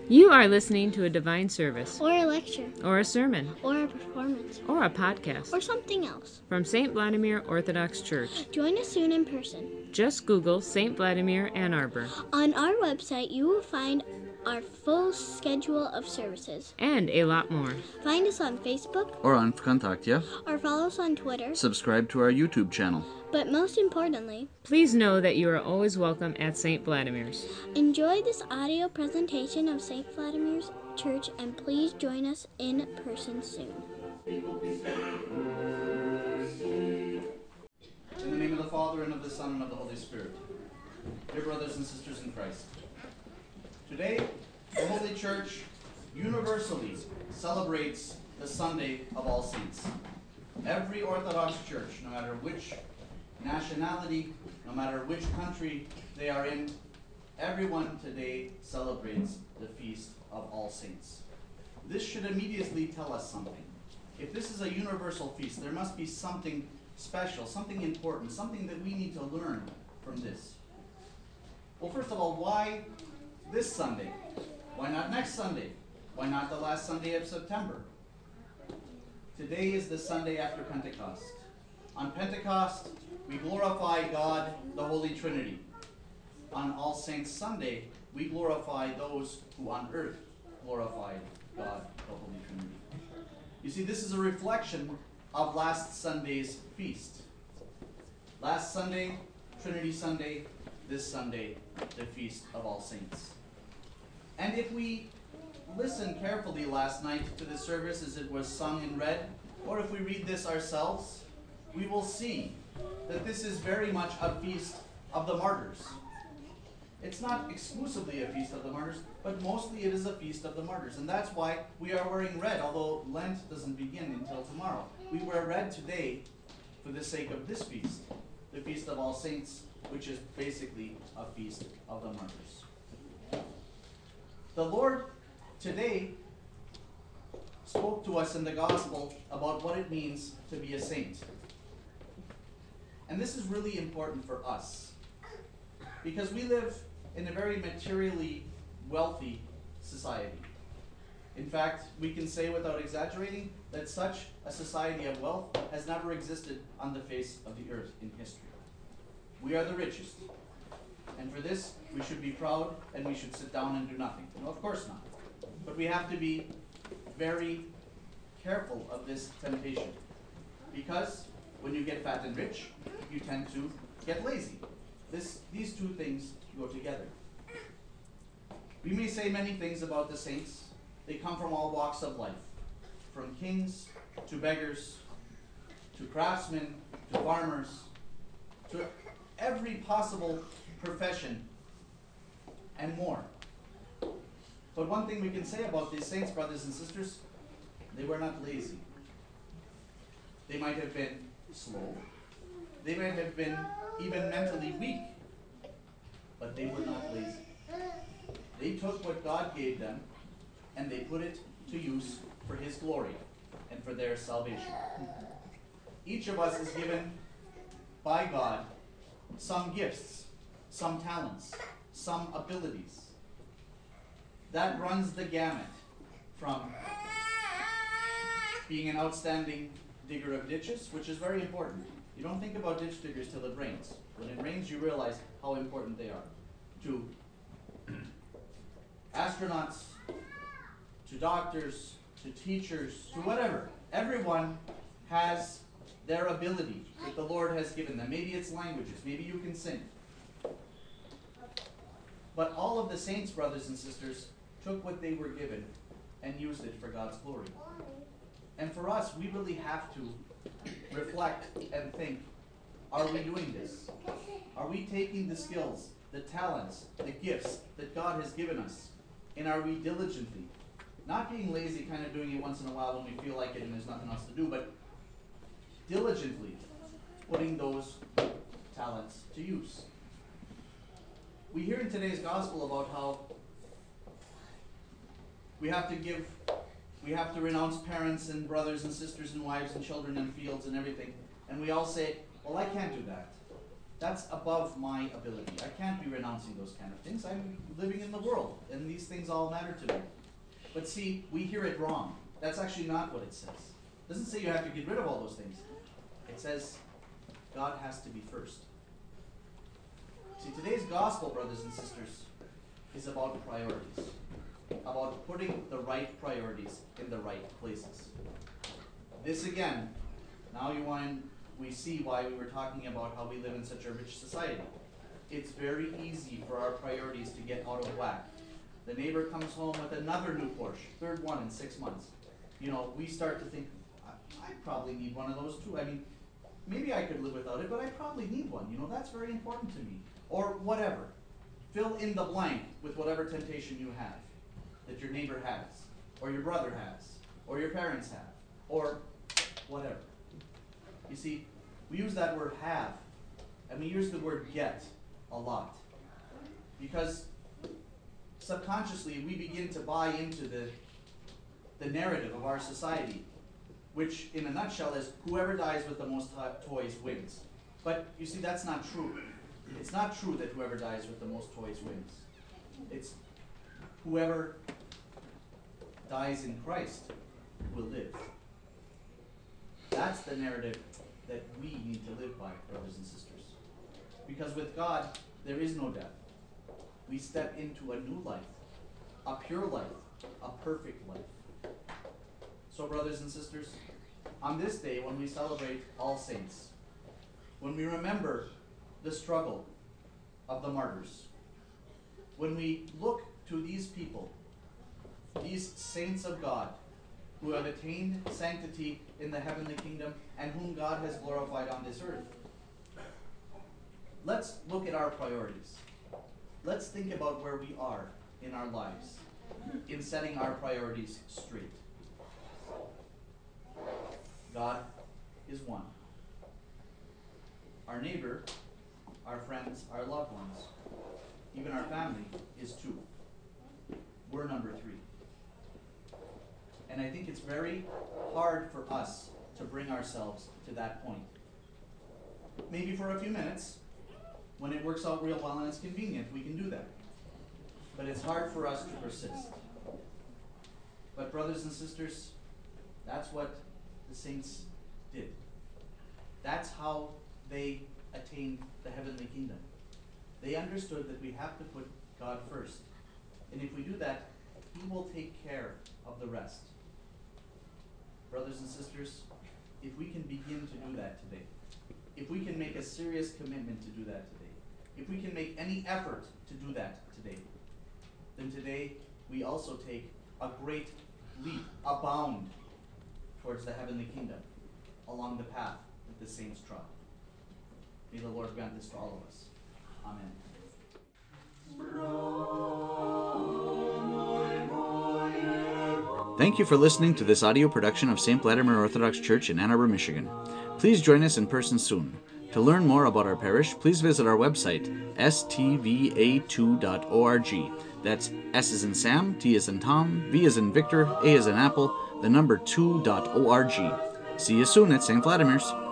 You are listening to a divine service, or a lecture, or a sermon, or a performance, or a podcast or something else from St. Vladimir Orthodox Church. Join us soon in person. Just Google St. Vladimir Ann Arbor. On our website, you will find our full schedule of services. And a lot more. Find us on Facebook or on Vkontakte. Or follow us on Twitter. Subscribe to our YouTube channel. But most importantly, please know that you are always welcome at St. Vladimir's. Enjoy this audio presentation of St. Vladimir's Church, and please join us in person soon. In the name of the Father, and of the Son, and of the Holy Spirit. Dear brothers and sisters in Christ, today the Holy Church universally celebrates the Sunday of All Saints. Every Orthodox church, no matter which nationality, no matter which country they are in, everyone today celebrates the Feast of All Saints. This should immediately tell us something. If this is a universal feast, there must be something special, something important, something that we need to learn from this. Well, first of all, why this Sunday? Why not next Sunday? Why not the last Sunday of September? Today is the Sunday after Pentecost. On Pentecost, we glorify God, the Holy Trinity. On All Saints Sunday, we glorify those who on earth glorified God, the Holy Trinity. You see, this is a reflection of last Sunday's feast. Last Sunday, Trinity Sunday. This Sunday, the Feast of All Saints. And if we listen carefully last night to the service as it was sung and read, or if we read this ourselves, we will see that this is very much a feast of the martyrs. It's not exclusively a feast of the martyrs, but mostly it is a feast of the martyrs. And that's why we are wearing red, although Lent doesn't begin until tomorrow. We wear red today for the sake of this feast, the Feast of All Saints, which is basically a feast of the martyrs. The Lord today spoke to us in the gospel about what it means to be a saint. And this is really important for us, because we live in a very materially wealthy society. In fact, we can say without exaggerating that such a society of wealth has never existed on the face of the earth in history. We are the richest. And for this, we should be proud and we should sit down and do nothing. No, of course not. But we have to be very careful of this temptation. Because when you get fat and rich, you tend to get lazy. These two things go together. We may say many things about the saints. They come from all walks of life. From kings to beggars, to craftsmen, to farmers, to every possible profession and more. But one thing we can say about these saints, brothers and sisters, they were not lazy. They might have been slow. They might have been even mentally weak. But they were not lazy. They took what God gave them and they put it to use for His glory and for their salvation. Each of us is given by God some gifts, some talents, some abilities. That runs the gamut from being an outstanding digger of ditches, which is very important. You don't think about ditch diggers till it rains. When it rains, you realize how important they are. To astronauts, to doctors, to teachers, to whatever. Everyone has their ability that the Lord has given them. Maybe it's languages, maybe you can sing. But all of the saints, brothers and sisters, took what they were given and used it for God's glory. And for us, we really have to reflect and think, are we doing this? Are we taking the skills, the talents, the gifts that God has given us, and are we diligently, not being lazy, kind of doing it once in a while when we feel like it and there's nothing else to do, but diligently putting those talents to use? We hear in today's gospel about how we have to renounce parents and brothers and sisters and wives and children and fields and everything. And we all say, well, I can't do that. That's above my ability. I can't be renouncing those kind of things. I'm living in the world, and these things all matter to me. But see, we hear it wrong. That's actually not what it says. It doesn't say you have to get rid of all those things. It says God has to be first. See, today's gospel, brothers and sisters, is about priorities. About putting the right priorities in the right places. This again, now we see why we were talking about how we live in such a rich society. It's very easy for our priorities to get out of whack. The neighbor comes home with another new Porsche, third one in 6 months. We start to think, I probably need one of those too. I mean, maybe I could live without it, but I probably need one. That's very important to me. Or whatever. Fill in the blank with whatever temptation you have, that your neighbor has, or your brother has, or your parents have, or whatever. You see, we use that word have, and we use the word get a lot. Because subconsciously we begin to buy into the narrative of our society, which in a nutshell is whoever dies with the most toys wins. But you see, that's not true. It's not true that whoever dies with the most toys wins. It's whoever dies in Christ will live. That's the narrative that we need to live by, brothers and sisters. Because with God, there is no death. We step into a new life, a pure life, a perfect life. So, brothers and sisters, on this day when we celebrate All Saints, when we remember the struggle of the martyrs, when we look to these people, these saints of God, who have attained sanctity in the heavenly kingdom and whom God has glorified on this earth, let's look at our priorities. Let's think about where we are in our lives in setting our priorities straight. God is one. Our neighbor, our friends, our loved ones, even our family is two. We're number three. And I think it's very hard for us to bring ourselves to that point. Maybe for a few minutes, when it works out real well and it's convenient, we can do that. But it's hard for us to persist. But brothers and sisters, that's what the saints did. That's how they attained the heavenly kingdom. They understood that we have to put God first. And if we do that, He will take care of the rest. Brothers and sisters, if we can begin to do that today, if we can make a serious commitment to do that today, if we can make any effort to do that today, then today we also take a great leap, a bound towards the heavenly kingdom along the path that the saints trod. May the Lord grant this to all of us. Amen. Thank you for listening to this audio production of St. Vladimir Orthodox Church in Ann Arbor, Michigan. Please join us in person soon. To learn more about our parish, please visit our website, stva2.org. That's S as in Sam, T as in Tom, V as in Victor, A as in Apple, the number 2.org. See you soon at St. Vladimir's.